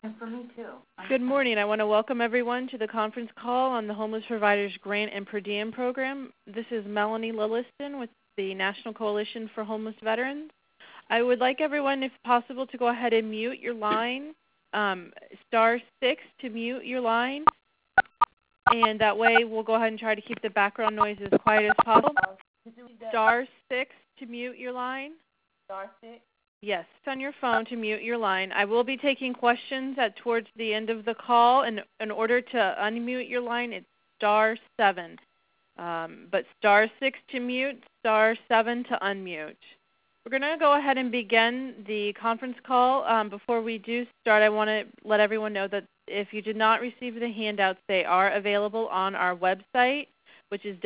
Good morning. I want to welcome everyone to the conference call on the Homeless Providers Grant and Per Diem Program. This is Melanie Lilliston with the National Coalition for Homeless Veterans. I would like everyone, if possible, to go ahead and mute your line, *6 to mute your line, and that way we'll go ahead and try to keep the background noise as quiet as possible. *6 to mute your line. *6? Yes, it's on your phone to mute your line. I will be taking questions towards the end of the call. In order to unmute your line, it's *7. But *6 to mute, *7 to unmute. We're going to go ahead and begin the conference call. Before we do start, I want to let everyone know that if you did not receive the handouts, they are available on our website, which is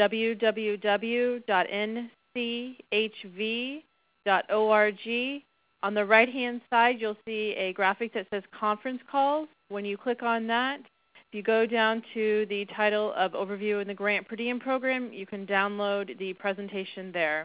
www.nchv.org. On the right-hand side, you'll see a graphic that says Conference Calls. When you click on that, if you go down to the title of Overview in the Grant Per Diem Program, you can download the presentation there.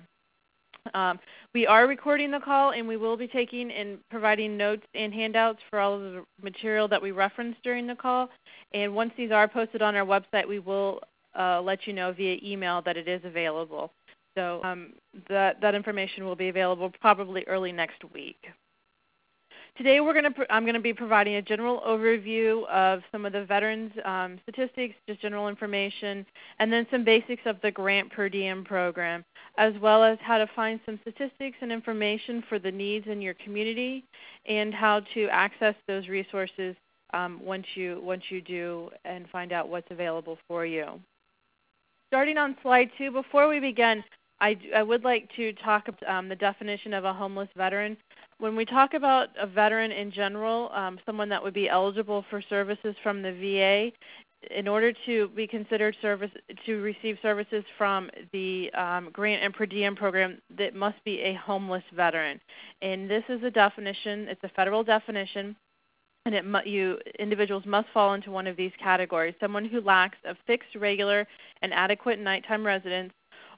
We are recording the call, and we will be taking and providing notes and handouts for all of the material that we referenced during the call. And once these are posted on our website, we will let you know via email that it is available. So that information will be available probably early next week. Today I'm going to be providing a general overview of some of the veterans' statistics, just general information, and then some basics of the Grant Per Diem program, as well as how to find some statistics and information for the needs in your community and how to access those resources once you do and find out what's available for you. Starting on slide 2, before we begin, I would like to talk about the definition of a homeless veteran. When we talk about a veteran in general, someone that would be eligible for services from the VA, in order to be considered to receive services from the Grant and Per Diem program, that must be a homeless veteran. And this is a definition. It's a federal definition, and individuals must fall into one of these categories: someone who lacks a fixed, regular, and adequate nighttime residence,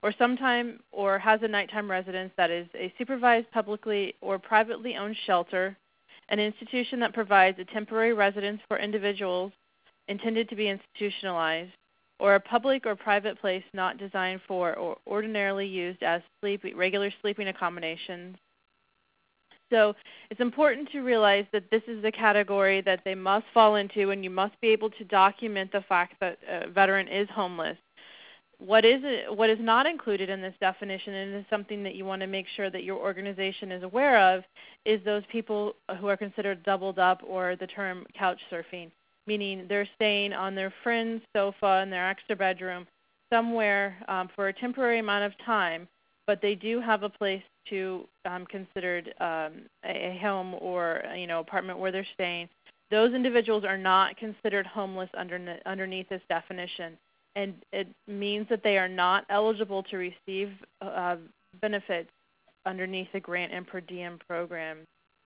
or has a nighttime residence that is a supervised publicly or privately owned shelter, an institution that provides a temporary residence for individuals intended to be institutionalized, or a public or private place not designed for or ordinarily used as regular sleeping accommodations. So it's important to realize that this is the category that they must fall into, and you must be able to document the fact that a veteran is homeless. What is not included in this definition, and is something that you want to make sure that your organization is aware of, is those people who are considered doubled up, or the term couch surfing, meaning they're staying on their friend's sofa in their extra bedroom somewhere for a temporary amount of time, but they do have a place to considered a home or apartment where they're staying. Those individuals are not considered homeless underneath this definition. And it means that they are not eligible to receive benefits underneath the Grant and Per Diem program.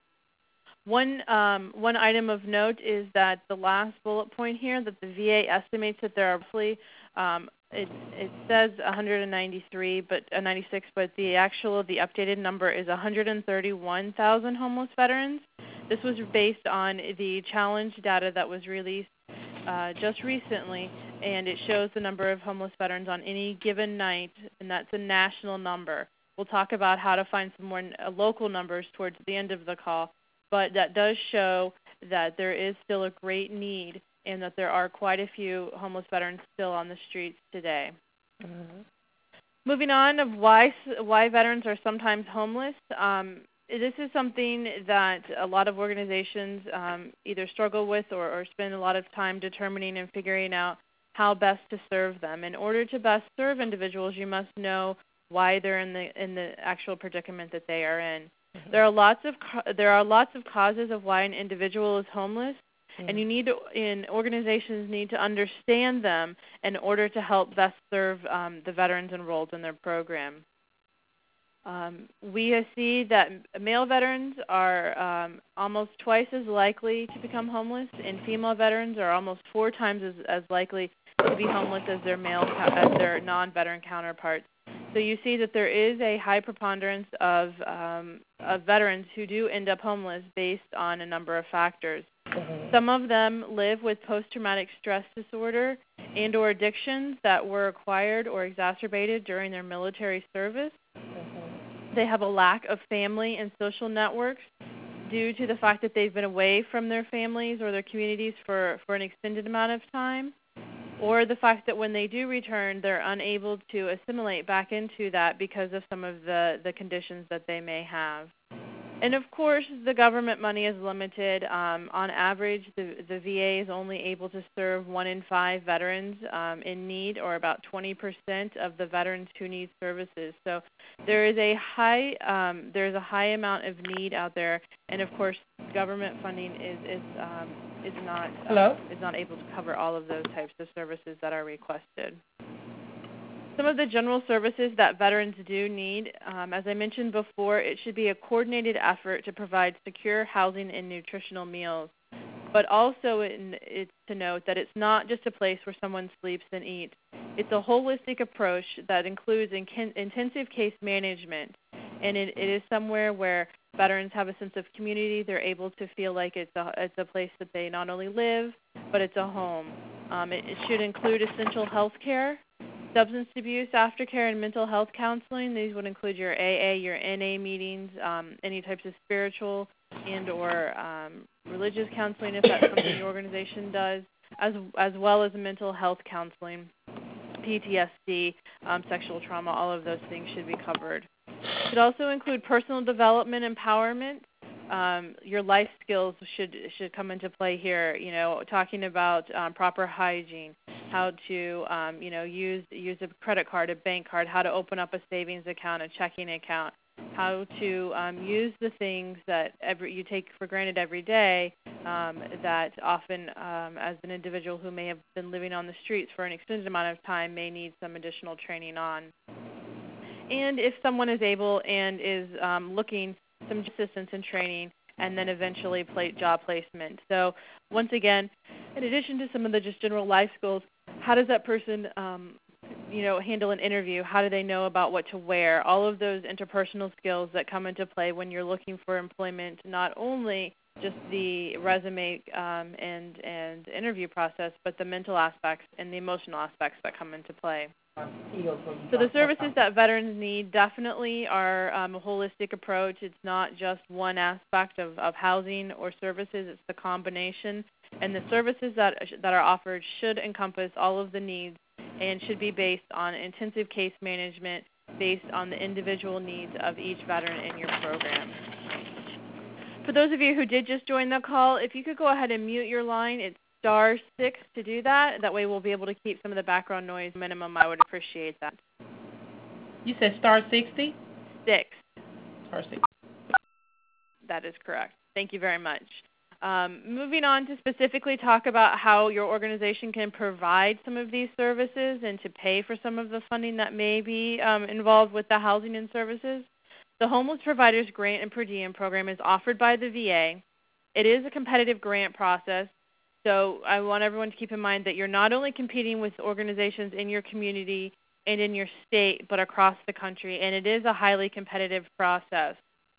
One item of note is that the last bullet point here, that the VA estimates that there are roughly, it says 193, but 96, but the updated number is 131,000 homeless veterans. This was based on the challenge data that was released just recently, and it shows the number of homeless veterans on any given night, and that's a national number. We'll talk about how to find some more local numbers towards the end of the call, but that does show that there is still a great need and that there are quite a few homeless veterans still on the streets today. Mm-hmm. Moving on of why veterans are sometimes homeless. This is something that a lot of organizations either struggle with or spend a lot of time determining and figuring out how best to serve them. In order to best serve individuals, you must know why they're in the actual predicament that they are in. Mm-hmm. There are lots of causes of why an individual is homeless, mm-hmm. and organizations need to understand them in order to help best serve the veterans enrolled in their program. We see that male veterans are almost twice as likely to become homeless, and female veterans are almost 4 times as likely to be homeless as their non-veteran counterparts. So you see that there is a high preponderance of veterans who do end up homeless based on a number of factors. Some of them live with post-traumatic stress disorder and or addictions that were acquired or exacerbated during their military service. They have a lack of family and social networks due to the fact that they've been away from their families or their communities for an extended amount of time, or the fact that when they do return, they're unable to assimilate back into that because of some of the conditions that they may have. And of course, the government money is limited. On average, the VA is only able to serve 1 in 5 veterans in need, or about 20% of the veterans who need services. So there is a high amount of need out there, and of course, government funding is not able to cover all of those types of services that are requested. Some of the general services that veterans do need, as I mentioned before, it should be a coordinated effort to provide secure housing and nutritional meals. But also it's to note that it's not just a place where someone sleeps and eats. It's a holistic approach that includes intensive case management. And it is somewhere where veterans have a sense of community. They're able to feel like it's a place that they not only live, but it's a home. It should include essential health care, substance abuse, aftercare, and mental health counseling. These would include your AA, your NA meetings, any types of spiritual and or religious counseling if that's something your organization does, as well as mental health counseling, PTSD, sexual trauma, all of those things should be covered. It should also include personal development, empowerment. Your life skills should come into play here. You know, talking about proper hygiene, how to use a credit card, a bank card, how to open up a savings account, a checking account, how to use the things that you take for granted every day that often, as an individual who may have been living on the streets for an extended amount of time, may need some additional training on. And if someone is able and is looking some assistance in training, and then eventually job placement. So once again, in addition to some of the just general life skills, how does that person handle an interview? How do they know about what to wear? All of those interpersonal skills that come into play when you're looking for employment, not only just the resume and interview process, but the mental aspects and the emotional aspects that come into play. So the services that veterans need definitely are a holistic approach. It's not just one aspect of housing or services. It's the combination. And the services that are offered should encompass all of the needs and should be based on intensive case management based on the individual needs of each veteran in your program. For those of you who did just join the call, if you could go ahead and mute your line, it's *6 to do that. That way we'll be able to keep some of the background noise minimum. I would appreciate that. You said *60? 6. *6. That is correct. Thank you very much. Moving on to specifically talk about how your organization can provide some of these services and to pay for some of the funding that may be involved with the housing and services. The Homeless Providers Grant and Per Diem program is offered by the VA. It is a competitive grant process. So I want everyone to keep in mind that you're not only competing with organizations in your community and in your state, but across the country, and it is a highly competitive process.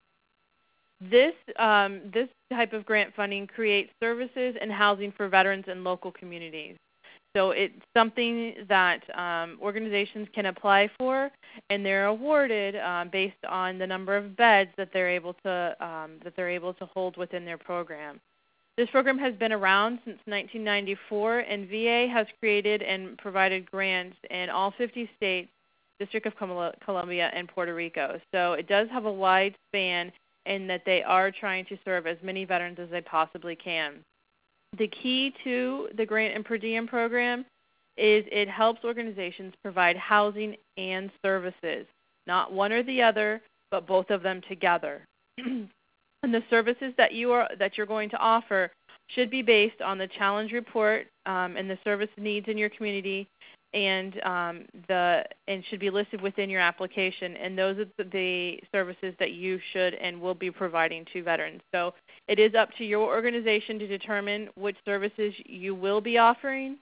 This type of grant funding creates services and housing for veterans in local communities. So it's something that organizations can apply for, and they're awarded based on the number of beds that they're able to hold within their program. This program has been around since 1994, and VA has created and provided grants in all 50 states, District of Columbia, and Puerto Rico. So it does have a wide span in that they are trying to serve as many veterans as they possibly can. The key to the Grant and Per Diem program is it helps organizations provide housing and services, not one or the other, but both of them together. And the services that you're going to offer should be based on the challenge report and the service needs in your community, and should be listed within your application. And those are the services that you should and will be providing to veterans. So it is up to your organization to determine which services you will be offering.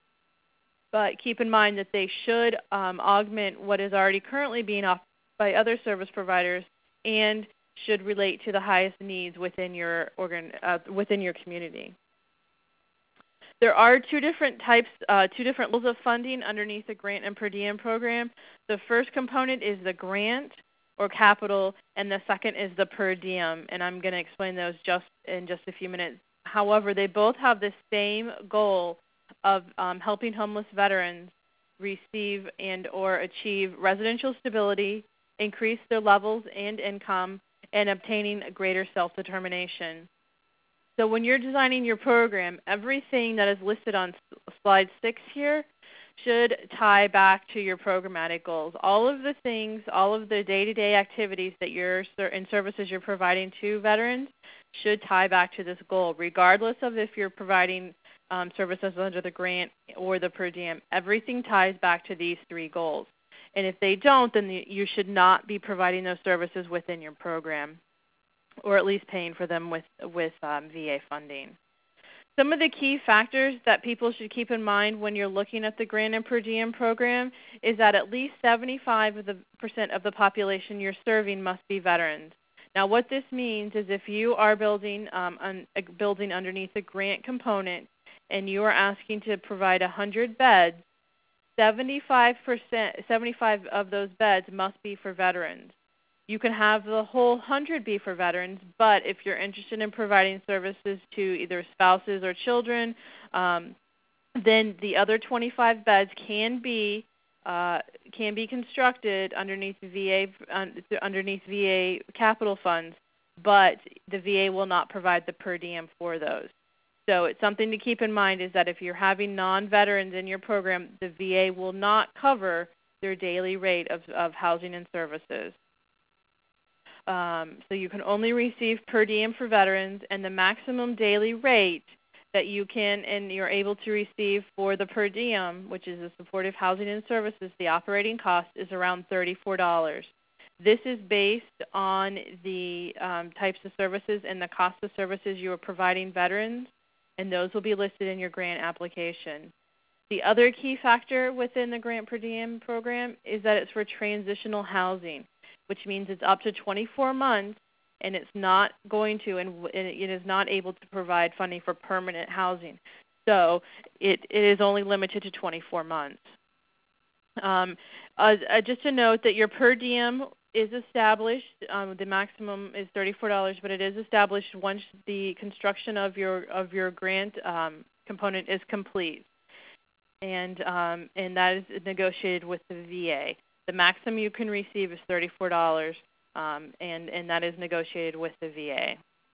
But keep in mind that they should augment what is already currently being offered by other service providers and should relate to the highest needs within your community. There are two different levels of funding underneath the grant and per diem program. The first component is the grant or capital, and the second is the per diem, and I'm going to explain those in just a few minutes. However, they both have the same goal of helping homeless veterans receive and or achieve residential stability, increase their levels and income, and obtaining a greater self-determination. So when you're designing your program, everything that is listed on slide 6 here should tie back to your programmatic goals. All of the things, all of the day-to-day activities that and services you're providing to veterans should tie back to this goal, regardless of if you're providing services under the grant or the per diem. Everything ties back to these 3 goals. And if they don't, then you should not be providing those services within your program, or at least paying for them with VA funding. Some of the key factors that people should keep in mind when you're looking at the grant and per diem program is that at least 75% of the population you're serving must be veterans. Now what this means is if you are building underneath the grant component and you are asking to provide 100 beds, 75 of those beds must be for veterans. You can have the whole 100 be for veterans, but if you're interested in providing services to either spouses or children, then the other 25 beds can be constructed underneath VA capital funds, but the VA will not provide the per diem for those. So it's something to keep in mind is that if you're having non-veterans in your program, the VA will not cover their daily rate of housing and services. So you can only receive per diem for veterans, and the maximum daily rate that you can and you're able to receive for the per diem, which is the supportive housing and services, the operating cost is around $34. This is based on the types of services and the cost of services you are providing veterans, and those will be listed in your grant application. The other key factor within the grant per diem program is that it's for transitional housing, which means it's up to 24 months, and it's not going to, and it is not able to provide funding for permanent housing. So it is only limited to 24 months. Just to note that your per diem is established. The maximum is $34, but it is established once the construction of your grant component is complete, and that is negotiated with the VA. The maximum you can receive is $34, and that is negotiated with the VA.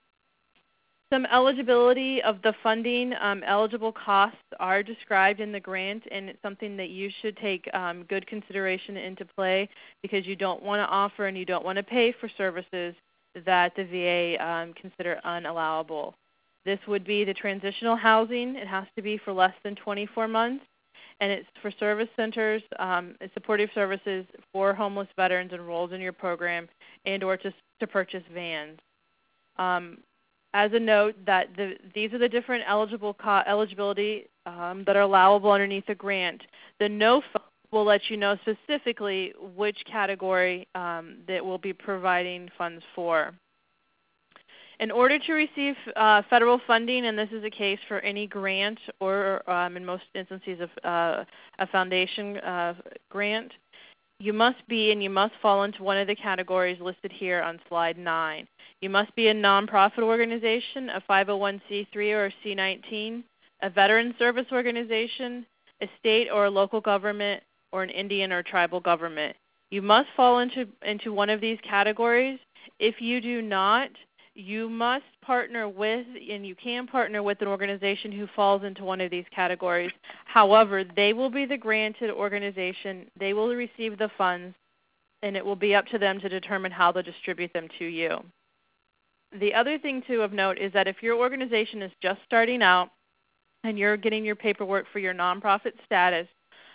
Some eligibility of the funding, eligible costs are described in the grant, and it's something that you should take good consideration into play because you don't want to offer and you don't want to pay for services that the VA consider unallowable. This would be the transitional housing. It has to be for less than 24 months. And it's for service centers, supportive services for homeless veterans enrolled in your program, and or to purchase vans. As a note, that these are the different eligibility that are allowable underneath the grant. The no will let you know specifically which category that we'll be providing funds for. In order to receive federal funding, and this is the case for any grant or in most instances a foundation grant, you must fall into one of the categories listed here on slide 9. You must be a nonprofit organization, a 501c3 or a C19, a veteran service organization, a state or a local government, or an Indian or tribal government. You must fall into one of these categories. If you do not, you must partner with, and you can partner with an organization who falls into one of these categories. However, they will be the granted organization. They will receive the funds, and it will be up to them to determine how to distribute them to you. The other thing of note is that if your organization is just starting out and you're getting your paperwork for your nonprofit status,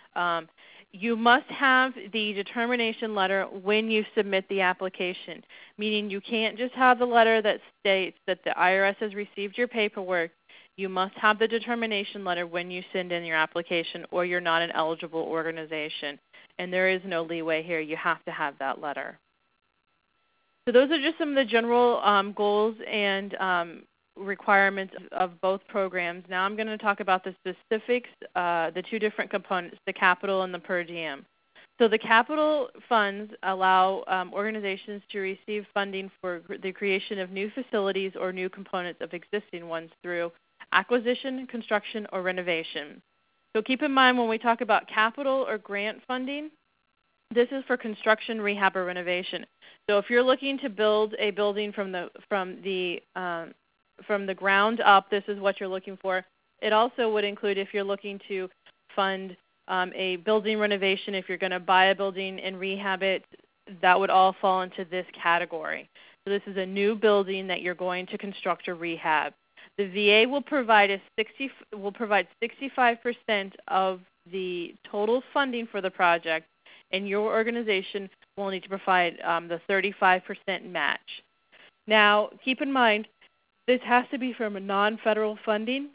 you must have the determination letter when you submit the application, meaning you can't just have the letter that states that the IRS has received your paperwork. You must have the determination letter when you send in your application, or you're not an eligible organization. And there is no leeway here. You have to have that letter. So those are just some of the general goals and requirements of both programs. Now I'm going to talk about the specifics, the two different components, the capital and the per diem. So the capital funds allow organizations to receive funding for the creation of new facilities or new components of existing ones through acquisition, construction, or renovation. So keep in mind when we talk about capital or grant funding, this is for construction, rehab, or renovation. So if you're looking to build a building from the ground up, this is what you're looking for. It also would include if you're looking to fund a building renovation, if you're going to buy a building and rehab it, that would all fall into this category. So this is a new building that you're going to construct or rehab. The VA will provide 65% of the total funding for the project, and your organization will need to provide the 35% match. Now, keep in mind, this has to be from a non-federal funding,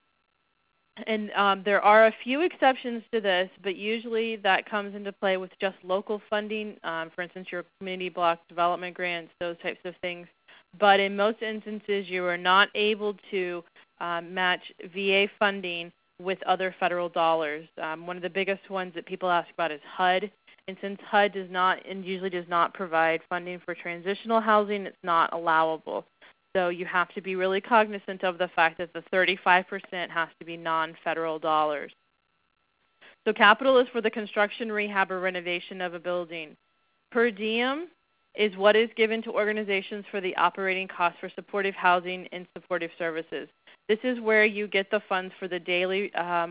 and there are a few exceptions to this, but usually that comes into play with just local funding, for instance, your community block development grants, those types of things. But in most instances, you are not able to match VA funding with other federal dollars. One of the biggest ones that people ask about is HUD. And since HUD does not and usually does not provide funding for transitional housing, it's not allowable. So you have to be really cognizant of the fact that the 35% has to be non-federal dollars. So capital is for the construction, rehab, or renovation of a building. Per diem is what is given to organizations for the operating costs for supportive housing and supportive services. This is where you get the funds for the daily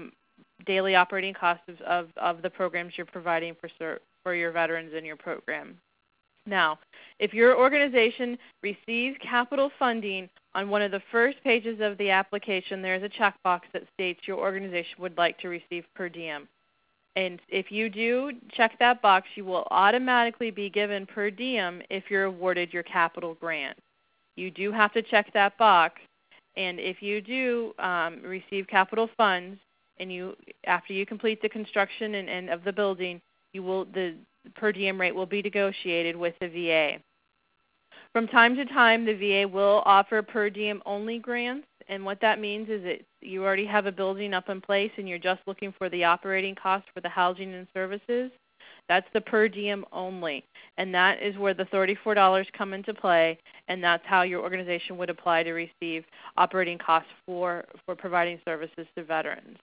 operating costs of the programs you're providing for your veterans in your program. Now, if your organization receives capital funding, on one of the first pages of the application, there is a checkbox that states your organization would like to receive per diem. And if you do check that box, you will automatically be given per diem if you're awarded your capital grant. You do have to check that box, and if you do receive capital funds, and after you complete the construction and of the building, the per diem rate will be negotiated with the VA. From time to time, the VA will offer per diem only grants, and what that means is that you already have a building up in place and you're just looking for the operating cost for the housing and services. That's the per diem only, and that is where the $34 come into play, and that's how your organization would apply to receive operating costs for providing services to veterans.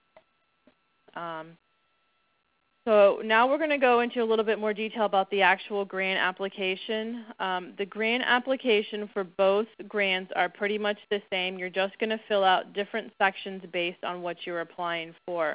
So now we're going to go into a little bit more detail about the actual grant application. The grant application for both grants are pretty much the same. You're just going to fill out different sections based on what you're applying for.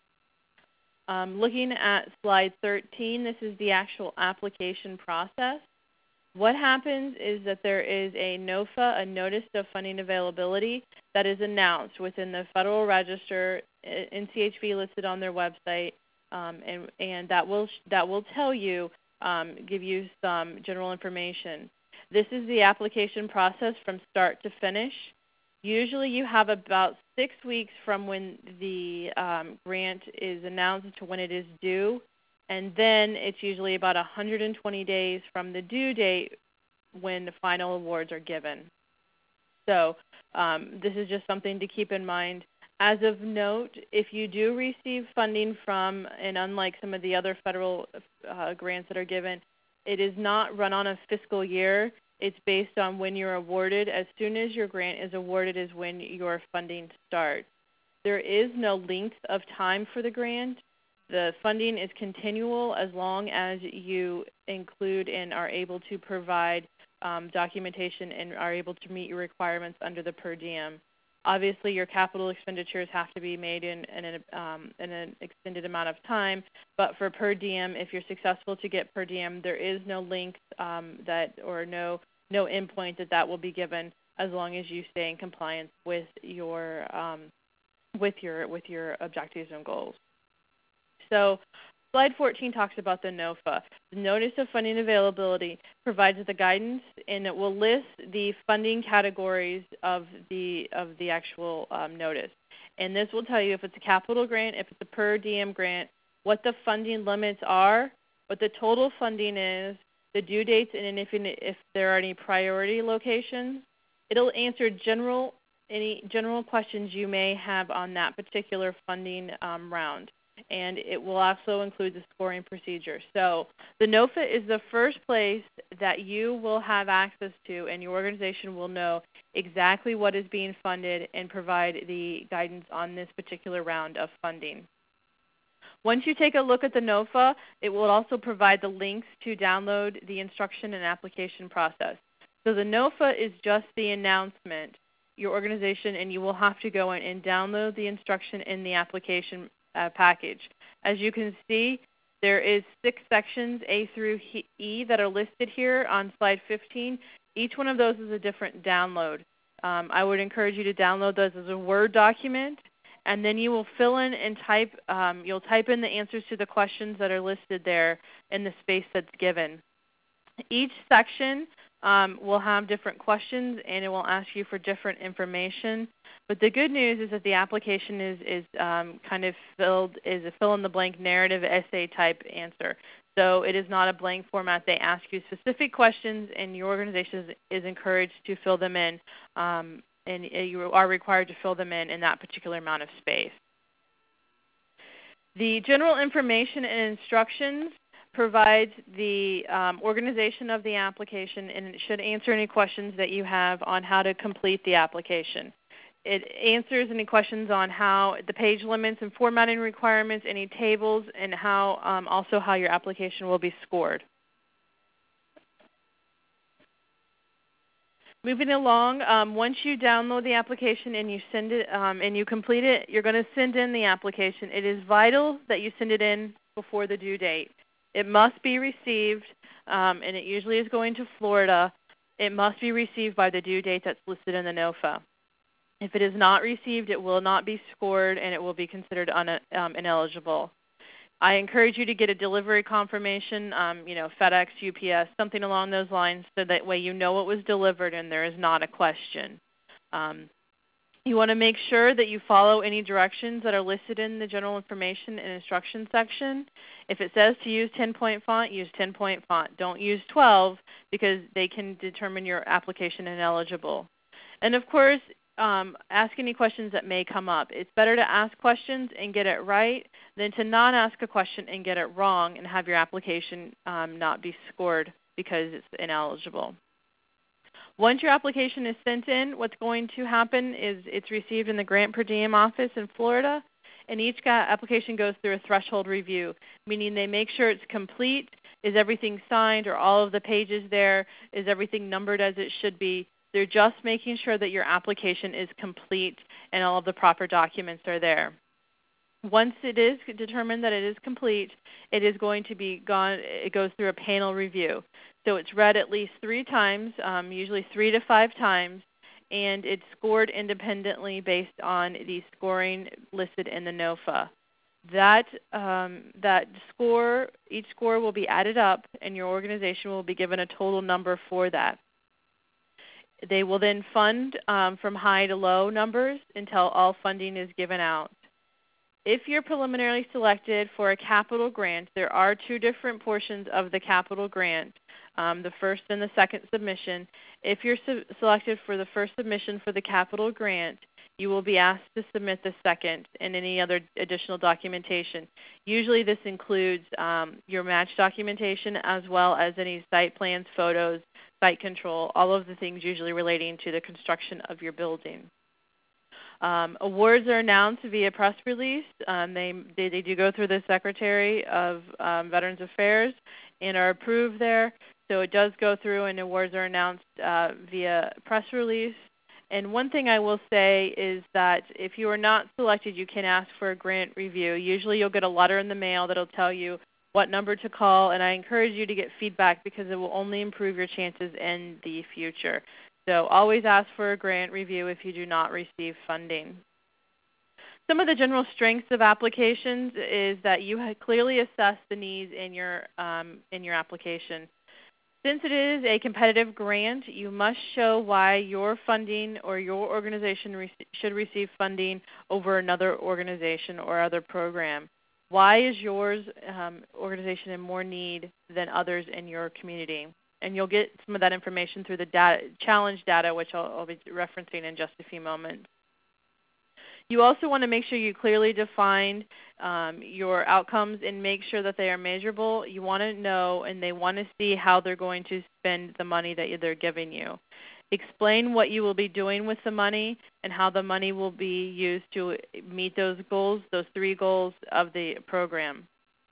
Looking at slide 13, this is the actual application process. What happens is that there is a NOFA, a Notice of Funding Availability, that is announced within the Federal Register, NCHV listed on their website, and that will tell you, give you some general information. This is the application process from start to finish. Usually you have about 6 weeks from when the grant is announced to when it is due, and then it's usually about 120 days from the due date when the final awards are given. So this is just something to keep in mind. As of note, if you do receive funding from, and unlike some of the other federal grants that are given, it is not run on a fiscal year. It's based on when you're awarded. As soon as your grant is awarded is when your funding starts. There is no length of time for the grant. The funding is continual as long as you include and are able to provide documentation and are able to meet your requirements under the per diem. Obviously, your capital expenditures have to be made in an extended amount of time, but for per diem, if you're successful to get per diem, there is no length no endpoint that will be given as long as you stay in compliance with your objectives and goals. So slide 14 talks about the NOFA. The Notice of Funding Availability provides the guidance, and it will list the funding categories of the actual notice. And this will tell you if it's a capital grant, if it's a per diem grant, what the funding limits are, what the total funding is, the due dates, and if there are any priority locations. It'll answer any general questions you may have on that particular funding round. And it will also include the scoring procedure. So the NOFA is the first place that you will have access to, and your organization will know exactly what is being funded and provide the guidance on this particular round of funding. Once you take a look at the NOFA, it will also provide the links to download the instruction and application process. So the NOFA is just the announcement, your organization, and you will have to go in and download the instruction in the application package. As you can see, there is 6 sections, A through E, that are listed here on slide 15. Each one of those is a different download. I would encourage you to download those as a Word document, and then you will fill in and type. You'll type in the answers to the questions that are listed there in the space that's given. Each section will have different questions, and it will ask you for different information. But the good news is that the application is kind of is a fill-in-the-blank narrative essay type answer. So it is not a blank format. They ask you specific questions, and your organization is encouraged to fill them in, and you are required to fill them in that particular amount of space. The general information and instructions provides the organization of the application, and it should answer any questions that you have on how to complete the application. It answers any questions on how the page limits and formatting requirements, any tables, and also how your application will be scored. Moving along, once you download the application and you send it and you complete it, you're going to send in the application. It is vital that you send it in before the due date. It must be received, and it usually is going to Florida. It must be received by the due date that's listed in the NOFA. If it is not received, it will not be scored, and it will be considered ineligible. I encourage you to get a delivery confirmation, FedEx, UPS, something along those lines, so that way you know it was delivered and there is not a question. You want to make sure that you follow any directions that are listed in the general information and instruction section. If it says to use 10-point font, use 10-point font. Don't use 12 because they can determine your application ineligible. And of course, ask any questions that may come up. It's better to ask questions and get it right than to not ask a question and get it wrong and have your application not be scored because it's ineligible. Once your application is sent in, what's going to happen is it's received in the Grant Per Diem office in Florida, and each application goes through a threshold review, meaning they make sure it's complete. Is everything signed? Are all of the pages there? Is everything numbered as it should be? They're just making sure that your application is complete and all of the proper documents are there. Once it is determined that it is complete, it is going to be gone. It goes through a panel review. So it's read at least 3 times, usually 3 to 5 times, and it's scored independently based on the scoring listed in the NOFA. That score, each score will be added up, and your organization will be given a total number for that. They will then fund from high to low numbers until all funding is given out. If you're preliminarily selected for a capital grant, there are 2 different portions of the capital grant, the first and the second submission. If you're selected for the first submission for the capital grant, you will be asked to submit the second and any other additional documentation. Usually this includes your match documentation as well as any site plans, photos, site control, all of the things usually relating to the construction of your building. Awards are announced via press release. They do go through the Secretary of Veterans Affairs and are approved there. So it does go through, and awards are announced via press release. And one thing I will say is that if you are not selected, you can ask for a grant review. Usually you'll get a letter in the mail that will tell you what number to call, and I encourage you to get feedback because it will only improve your chances in the future. So always ask for a grant review if you do not receive funding. Some of the general strengths of applications is that you clearly assess the needs in your application. Since it is a competitive grant, you must show why your funding or your organization should receive funding over another organization or other program. Why is yours organization in more need than others in your community? And you'll get some of that information through the challenge data, which I'll be referencing in just a few moments. You also want to make sure you clearly define your outcomes and make sure that they are measurable. You want to know and they want to see how they're going to spend the money that they're giving you. Explain what you will be doing with the money and how the money will be used to meet those goals, those 3 goals of the program.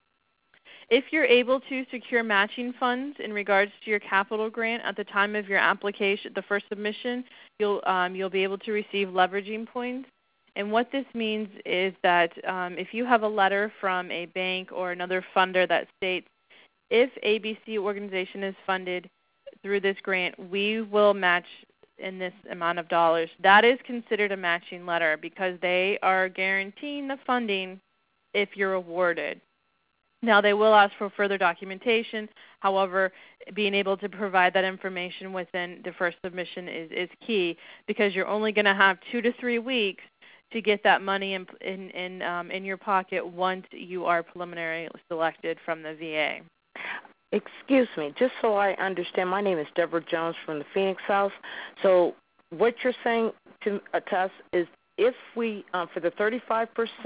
If you're able to secure matching funds in regards to your capital grant at the time of your application, the first submission, you'll be able to receive leveraging points. And what this means is that if you have a letter from a bank or another funder that states, if ABC organization is funded through this grant, we will match in this amount of dollars. That is considered a matching letter because they are guaranteeing the funding if you're awarded. Now, they will ask for further documentation. However, being able to provide that information within the first submission is key because you're only going to have 2 to 3 weeks to get that money in your pocket once you are preliminarily selected from the VA. Excuse me, just so I understand, my name is Deborah Jones from the Phoenix House. So what you're saying to us is if we, for the 35%,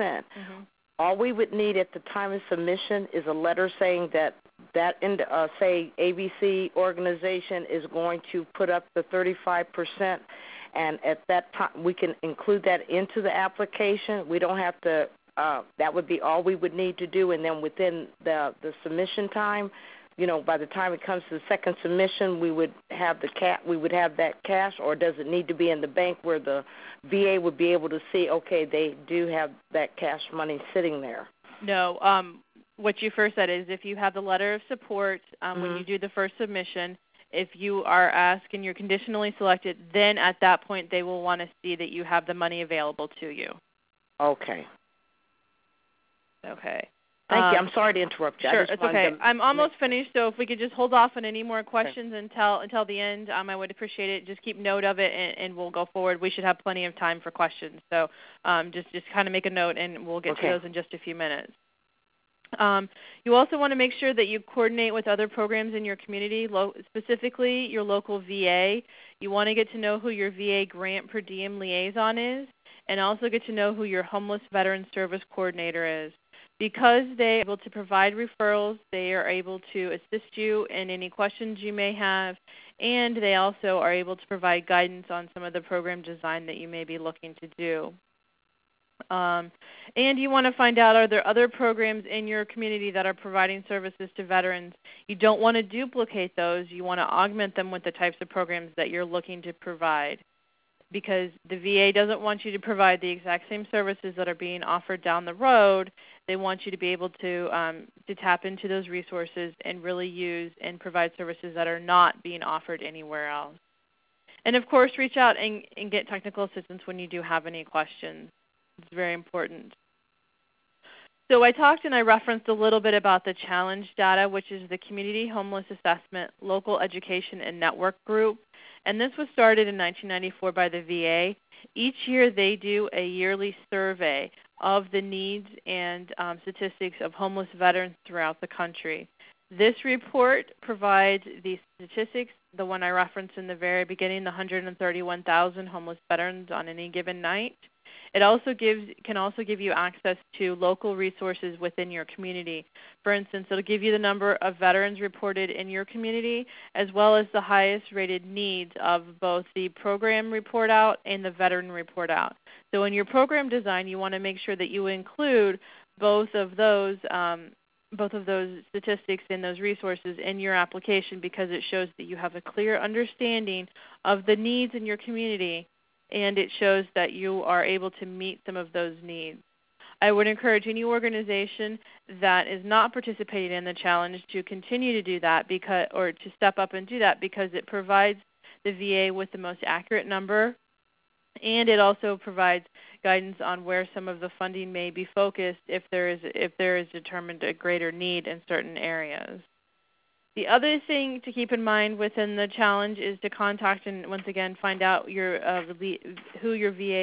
all we would need at the time of submission is a letter saying that say, ABC organization is going to put up the 35%, and at that time we can include that into the application. We don't have to, that would be all we would need to do, and then within the submission time, by the time it comes to the second submission, we would have that cash, or does it need to be in the bank where the VA would be able to see, okay, they do have that cash money sitting there? No. What you first said is if you have the letter of support when you do the first submission, if you are asked and you're conditionally selected, then at that point they will want to see that you have the money available to you. Okay. Okay. Thank you. I'm sorry to interrupt you. Sure, it's okay. I'm almost finished, so if we could just hold off on any more questions until the end, I would appreciate it. Just keep note of it, and we'll go forward. We should have plenty of time for questions. So just kind of make a note, and we'll get to those in just a few minutes. You also want to make sure that you coordinate with other programs in your community, specifically your local VA. You want to get to know who your VA grant per diem liaison is, and also get to know who your homeless veteran service coordinator is. Because they are able to provide referrals, they are able to assist you in any questions you may have, and they also are able to provide guidance on some of the program design that you may be looking to do. And you want to find out, are there other programs in your community that are providing services to veterans? You don't want to duplicate those. You want to augment them with the types of programs that you're looking to provide, because the VA doesn't want you to provide the exact same services that are being offered down the road. They want you to be able to tap into those resources and really use and provide services that are not being offered anywhere else. And, of course, reach out and get technical assistance when you do have any questions. It's very important. So I talked and I referenced a little bit about the challenge data, which is the Community Homeless Assessment Local Education and Network Group. And this was started in 1994 by the VA. Each year they do a yearly survey of the needs and statistics of homeless veterans throughout the country. This report provides the statistics, the one I referenced in the very beginning, the 131,000 homeless veterans on any given night. It also can also give you access to local resources within your community. For instance, it'll give you the number of veterans reported in your community, as well as the highest rated needs of both the program report out and the veteran report out. So in your program design, you want to make sure that you include both of those statistics and those resources in your application, because it shows that you have a clear understanding of the needs in your community, and it shows that you are able to meet some of those needs. I would encourage any organization that is not participating in the challenge to continue to do that, or to step up and do that, because it provides the VA with the most accurate number, and it also provides guidance on where some of the funding may be focused if there is determined a greater need in certain areas. The other thing to keep in mind within the challenge is to contact and once again find out who your VA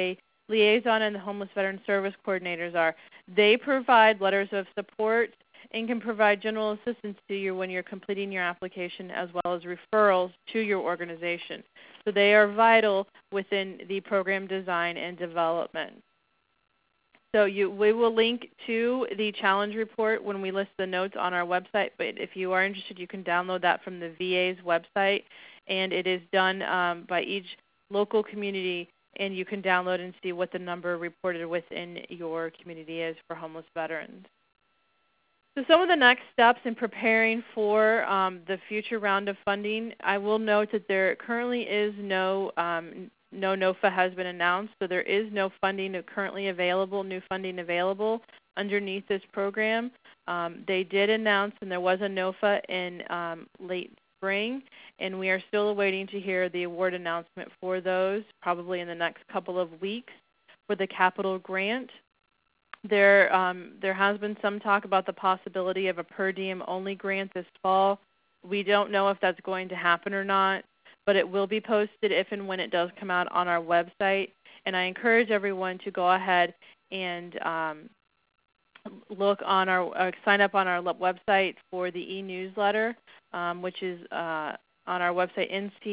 liaison and the homeless veteran service coordinators are. They provide letters of support and can provide general assistance to you when you're completing your application, as well as referrals to your organization. So they are vital within the program design and development. So we will link to the challenge report when we list the notes on our website, but if you are interested, you can download that from the VA's website, and it is done by each local community, and you can download and see what the number reported within your community is for homeless veterans. So some of the next steps in preparing for the future round of funding, I will note that there currently is no NOFA has been announced, so there is no funding currently available, new funding available underneath this program. They did announce, and there was a NOFA in late spring, and we are still awaiting to hear the award announcement for those, probably in the next couple of weeks, for the capital grant. There has been some talk about the possibility of a per diem only grant this fall. We don't know if that's going to happen or not, but it will be posted if and when it does come out on our website. And I encourage everyone to go ahead and look on sign up on our website for the e-newsletter, which is on our website,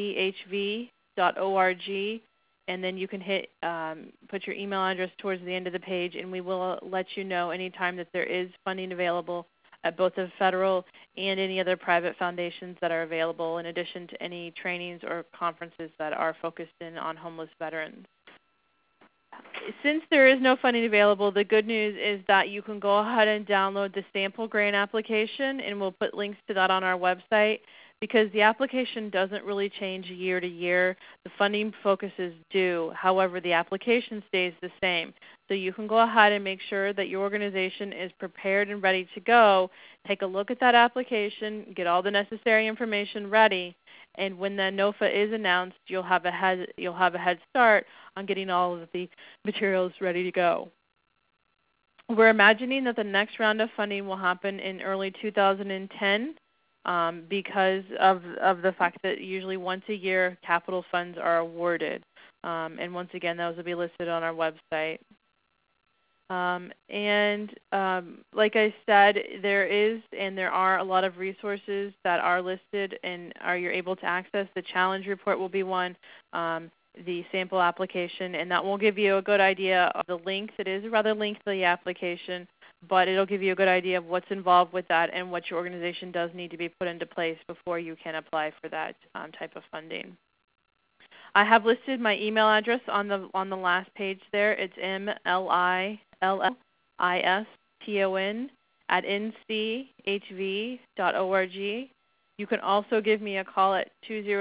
nchv.org. And then you can put your email address towards the end of the page, and we will let you know anytime that there is funding available at both the federal and any other private foundations that are available, in addition to any trainings or conferences that are focused in on homeless veterans. Since there is no funding available, the good news is that you can go ahead and download the sample grant application, and we'll put links to that on our website, because the application doesn't really change year to year. The funding focuses do. However, the application stays the same. So you can go ahead and make sure that your organization is prepared and ready to go. Take a look at that application, get all the necessary information ready, and when the NOFA is announced, you'll have a head start on getting all of the materials ready to go. We're imagining that the next round of funding will happen in early 2010. Because of the fact that usually once a year capital funds are awarded. And once again, those will be listed on our website. Like I said, there are a lot of resources that are listed and you're able to access. The challenge report will be one, the sample application, and that will give you a good idea of the length. It is a rather lengthy application, but it'll give you a good idea of what's involved with that and what your organization does need to be put into place before you can apply for that type of funding. I have listed my email address on the last page there. It's mlilliston@nchv.org. You can also give me a call at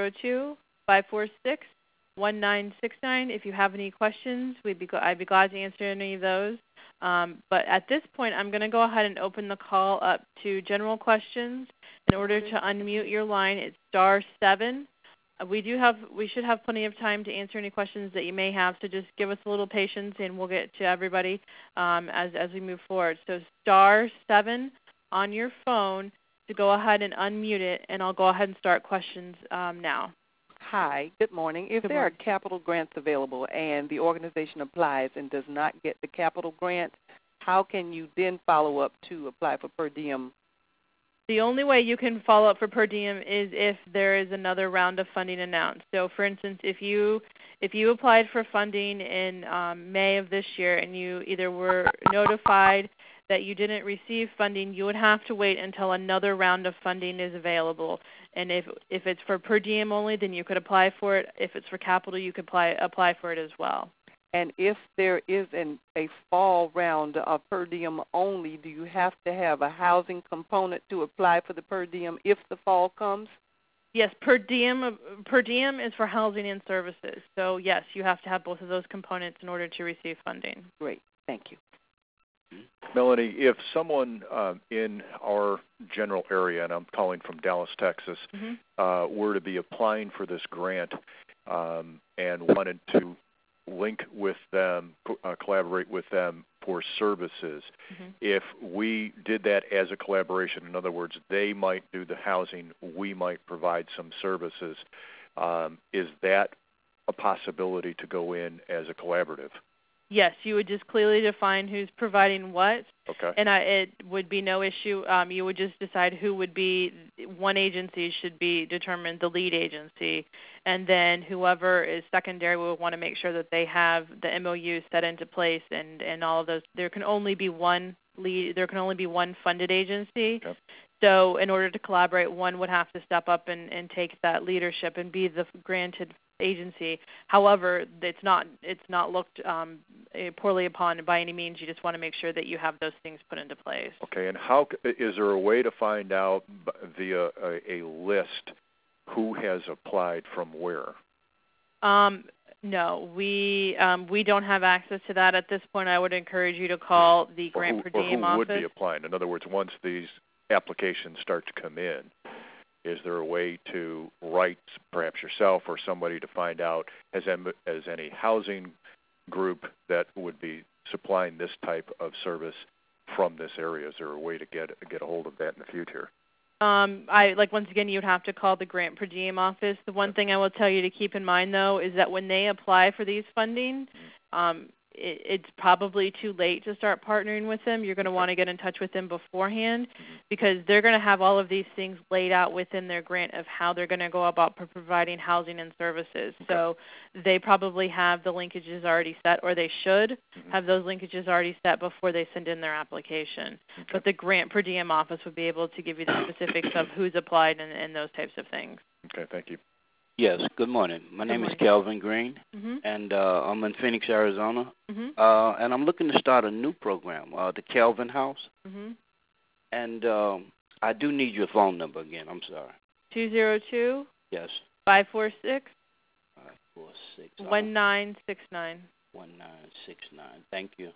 202-546-1969 if you have any questions. I'd be glad to answer any of those. But at this point, I'm going to go ahead and open the call up to general questions. In order to unmute your line, it's *7. We should have plenty of time to answer any questions that you may have, so just give us a little patience and we'll get to everybody as we move forward. So *7 on your phone to go ahead and unmute it, and I'll go ahead and start questions now. Hi, good morning. If there are capital grants available and the organization applies and does not get the capital grant, how can you then follow up to apply for per diem? The only way you can follow up for per diem is if there is another round of funding announced. So, for instance, if you applied for funding in May of this year and you either were notified that you didn't receive funding, you would have to wait until another round of funding is available. And if it's for per diem only, then you could apply for it. If it's for capital, you could apply for it as well. And if there is a fall round of per diem only, do you have to have a housing component to apply for the per diem if the fall comes? Yes, per diem is for housing and services. So, yes, you have to have both of those components in order to receive funding. Great. Thank you. Melanie, if someone in our general area, and I'm calling from Dallas, Texas, were to be applying for this grant and wanted to link with them, collaborate with them for services, if we did that as a collaboration, in other words, they might do the housing, we might provide some services, is that a possibility to go in as a collaborative? Yes, you would just clearly define who's providing what. Okay. And it would be no issue. You would just decide who would be, one agency should be determined the lead agency, and then whoever is secondary will want to make sure that they have the MOU set into place and all of those. There can only be one lead. There can only be one funded agency. Okay. So in order to collaborate, one would have to step up and take that leadership and be the granted agency. However, it's not looked poorly upon by any means. You just want to make sure that you have those things put into place. Okay, and how is there a way to find out via a list who has applied from where? No, we don't have access to that at this point. I would encourage you to call the grant per diem office. Or who would be applying? In other words, once these applications start to come in, is there a way to write, perhaps yourself or somebody, to find out as any housing group that would be supplying this type of service from this area? Is there a way to get a hold of that in the future? Once again, you'd have to call the grant per diem office. The one thing I will tell you to keep in mind, though, is that when they apply for these funding, it's probably too late to start partnering with them. You're going to want to get in touch with them beforehand, because they're going to have all of these things laid out within their grant of how they're going to go about providing housing and services. Okay. So they probably have the linkages already set, or they should have those linkages already set before they send in their application. Okay. But the grant per diem office would be able to give you the specifics of who's applied and those types of things. Okay, thank you. Yes, good morning. My name is Kelvin Green, and I'm in Phoenix, Arizona, and I'm looking to start a new program, the Kelvin House, and I do need your phone number again. I'm sorry. 202. Yes. 546. 546. 1969. 1969. Thank you.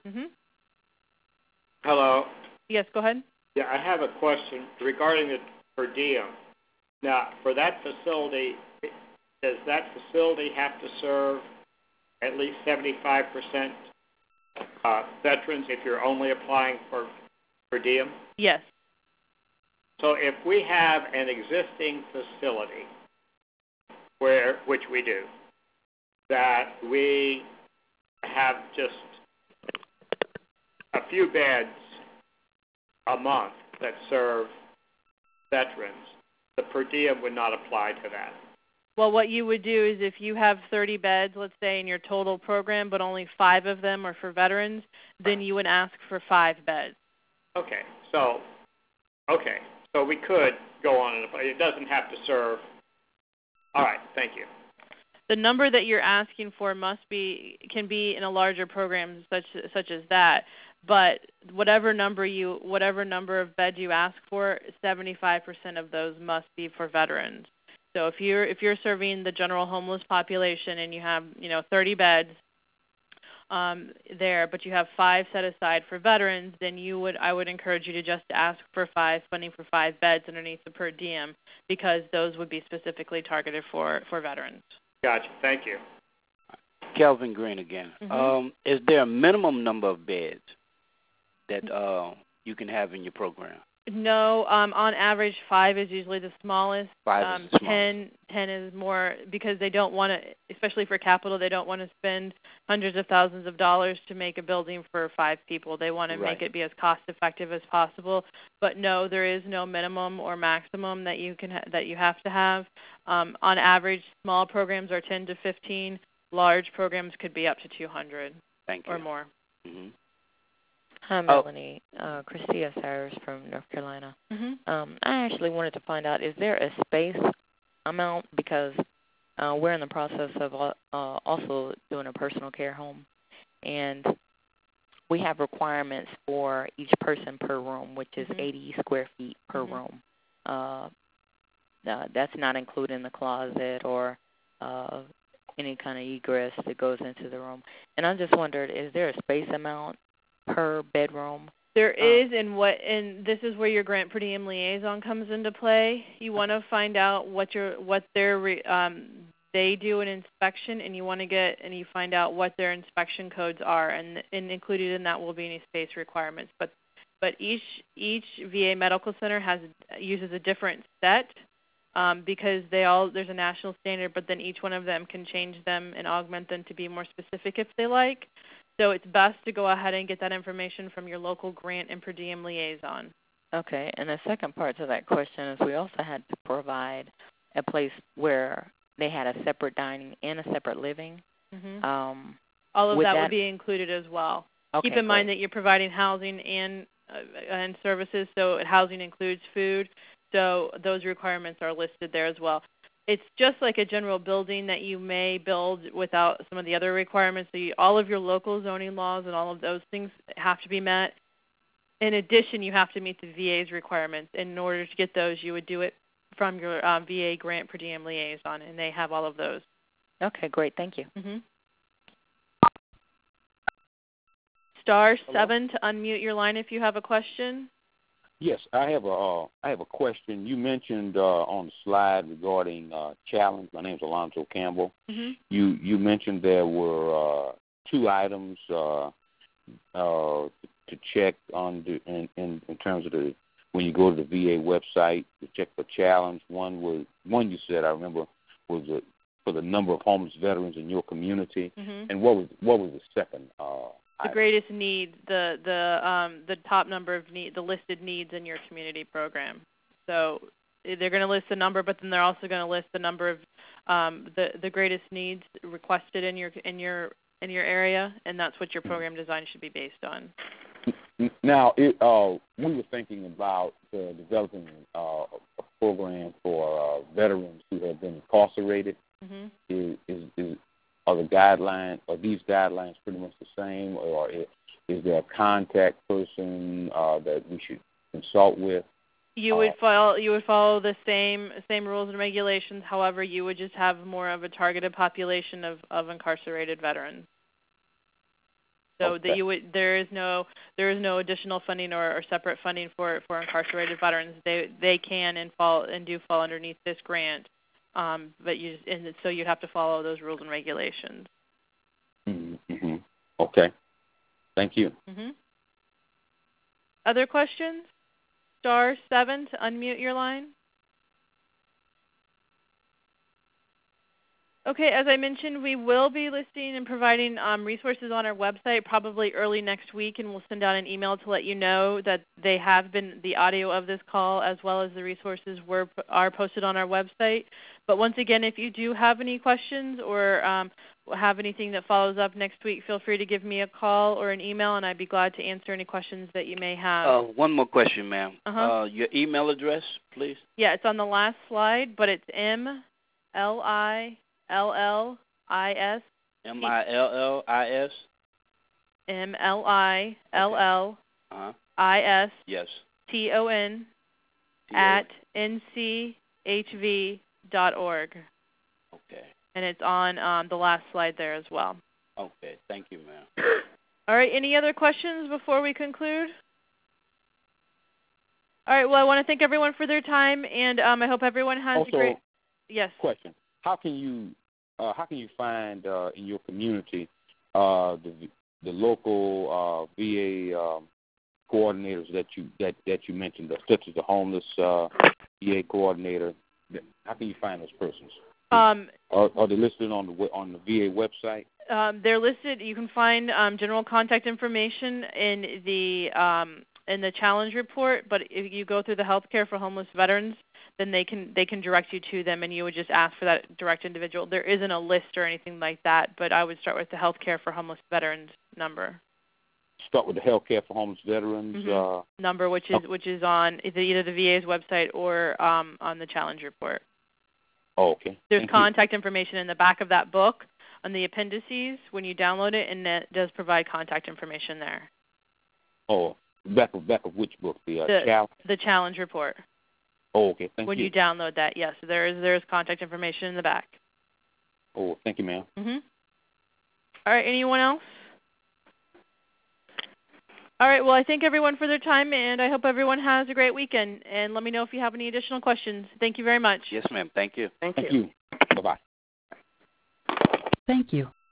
Hello. Yes, go ahead. Yeah, I have a question regarding the per diem. Now, for that facility, does that facility have to serve at least 75% veterans if you're only applying for per diem? Yes. So if we have an existing facility, which we do, that we have just a few beds a month that serve veterans, the per diem would not apply to that. Well, what you would do is if you have 30 beds, let's say, in your total program, but only 5 of them are for veterans, then you would ask for 5 beds. Okay. So we could go on and it doesn't have to serve. All right. Thank you. The number that you're asking for can be in a larger program such as that, but whatever number of beds you ask for, 75% of those must be for veterans. So if you're serving the general homeless population and you have 30 beds there, but you have 5 set aside for veterans, then I would encourage you to just ask for funding for 5 beds underneath the per diem, because those would be specifically targeted for veterans. Gotcha. Thank you. Kelvin Green again. Is there a minimum number of beds that you can have in your program? No, on average, 5 is usually the smallest. 5 is the smallest. 10 is more, because they don't want to, especially for capital, they don't want to spend hundreds of thousands of dollars to make a building for 5 people. They want to make it be as cost effective as possible. But no, there is no minimum or maximum that you have to have. On average, small programs are 10 to 15. Large programs could be up to 200. Thank you. Or more. Hi, Melanie. Christia Cyrus from North Carolina. I actually wanted to find out, is there a space amount, because we're in the process of also doing a personal care home, and we have requirements for each person per room, which is 80 square feet per room. That's not including the closet or any kind of egress that goes into the room. And I just wondered, is there a space amount per bedroom? There is, and this is where your grant per diem liaison comes into play. You want to find out they do an inspection, and you find out what their inspection codes are, and included in that will be any space requirements. But each VA medical center uses a different set, because there's a national standard, but then each one of them can change them and augment them to be more specific if they like. So it's best to go ahead and get that information from your local grant and per diem liaison. Okay, and the second part to that question is we also had to provide a place where they had a separate dining and a separate living. Mm-hmm. All of that would be included as well. Okay, keep in mind that you're providing housing and services, so housing includes food, so those requirements are listed there as well. It's just like a general building that you may build without some of the other requirements. So all of your local zoning laws and all of those things have to be met. In addition, you have to meet the VA's requirements. In order to get those, you would do it from your VA grant per diem liaison, and they have all of those. Okay, great. Thank you. Mm-hmm. Star 7 to unmute your line if you have a question. Yes, I have a question. You mentioned on the slide regarding challenge. My name is Alonzo Campbell. Mm-hmm. You mentioned there were 2 items to check on in terms of when you go to the VA website to check for challenge. One you said, I remember, was for the number of homeless veterans in your community. Mm-hmm. And what was the second? The greatest need, the top number of the listed needs in your community program. So they're going to list the number, but then they're also going to list the number of the greatest needs requested in your area, and that's what your program design should be based on. Now, we were thinking about developing a program for veterans who have been incarcerated. Mm-hmm. Are these guidelines pretty much the same, or is there a contact person that we should consult with? You would follow the same rules and regulations. However, you would just have more of a targeted population of incarcerated veterans. So okay. that there is no additional funding or separate funding for incarcerated veterans. They can and do fall underneath this grant. But so you'd have to follow those rules and regulations. Mm-hmm. Okay. Thank you. Mm-hmm. Other questions? Star 7 to unmute your line. Okay, as I mentioned, we will be listing and providing resources on our website probably early next week, and we'll send out an email to let you know that the audio of this call as well as the resources are posted on our website. But once again, if you do have any questions or have anything that follows up next week, feel free to give me a call or an email, and I'd be glad to answer any questions that you may have. One more question, ma'am. Uh-huh. Your email address, please? Yeah, it's on the last slide, but it's MLILLIS. MILLIS? MLILLIS. Yes. TON at NCHV.org. Okay. And it's on the last slide there as well. Okay. Thank you, ma'am. All right. Any other questions before we conclude? All right. Well, I want to thank everyone for their time, and I hope everyone has a great. Yes. Question: How can you find in your community the local VA coordinators that you mentioned, such as the homeless VA coordinator? How can you find those persons? Are they listed on the VA website? They're listed. You can find general contact information in the challenge report. But if you go through the Healthcare for Homeless Veterans, then they can direct you to them, and you would just ask for that direct individual. There isn't a list or anything like that, but I would start with the Healthcare for Homeless Veterans number. Start with the Healthcare for Homeless Veterans number, which is on either the VA's website or on the challenge report. Oh, okay. There's contact information in the back of that book on the appendices when you download it, and it does provide contact information there. Oh, back of which book? The challenge report. Oh, okay. Thank you. When you download that, yes, there is contact information in the back. Oh, thank you, ma'am. Mhm. All right. Anyone else? All right. Well, I thank everyone for their time, and I hope everyone has a great weekend. And let me know if you have any additional questions. Thank you very much. Yes, ma'am. Thank you. Thank you. Bye-bye. Thank you.